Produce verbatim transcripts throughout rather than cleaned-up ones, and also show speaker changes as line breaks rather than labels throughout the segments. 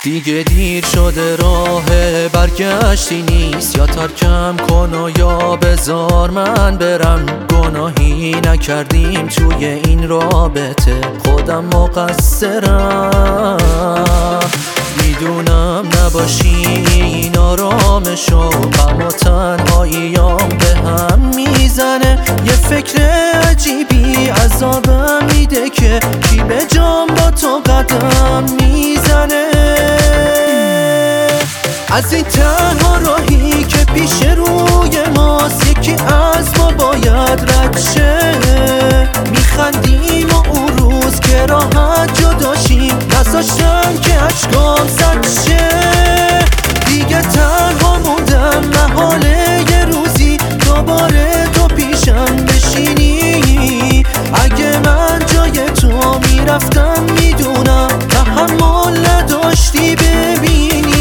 دیگه دیر شده راه برگشتی نیست، یا ترکم کن و یا بذار من برم. گناهی نکردیم توی این رابطه، خودم مقصرم. میدونم نباشی این آرامشو، غم و تنهاییام به هم میزنه. یه فکر عجیبی عذابم میده که کی به جام با تو قدم میزنه. از این تنها راهی که پیش روی ماست، یکی از ما باید رد شه. میخندیم و اون روز که راحت جداشیم، نذاشتم که اشکام زد شه. دیگه تنها موندم، محاله یه روزی دوباره تو پیشم بشینی. اگه من جای تو میرفتم میدونم تحمل نداشتی ببینی.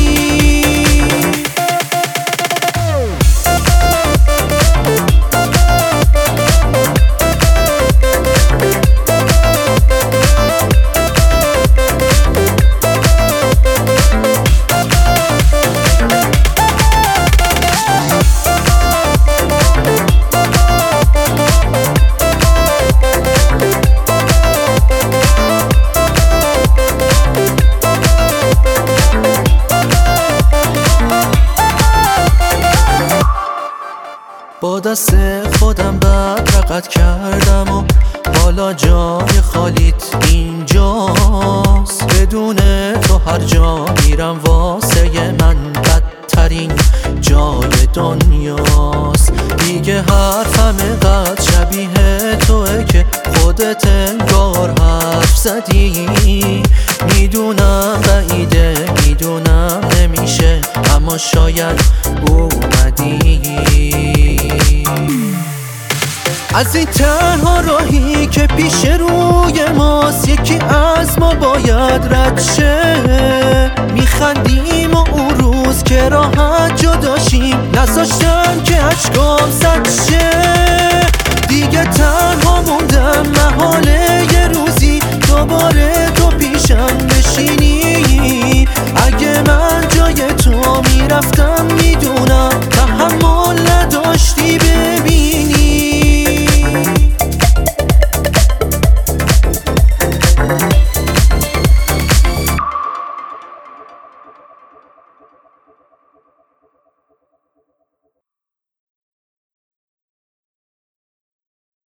با دست خودم بد رقت کردم و حالا جای خالیت اینجاست. بدون تو هر جا میرم واسه من بدترین جای دنیاست. دیگه حرفم قد شبیه توه که خودت انگار حرف زدی. میدونم بعیده، میدونم نمیشه، اما شاید اومدی. از این تنها راهی که پیش روی ماست، یکی از ما باید رد شه. میخندیم و اون روز که راحت جداشیم، نذاشتم که اشکام زد شه. دیگه تنها موندم، محاله یه روزی دوباره تو پیشم بشینی. اگه من جای تو میرفتم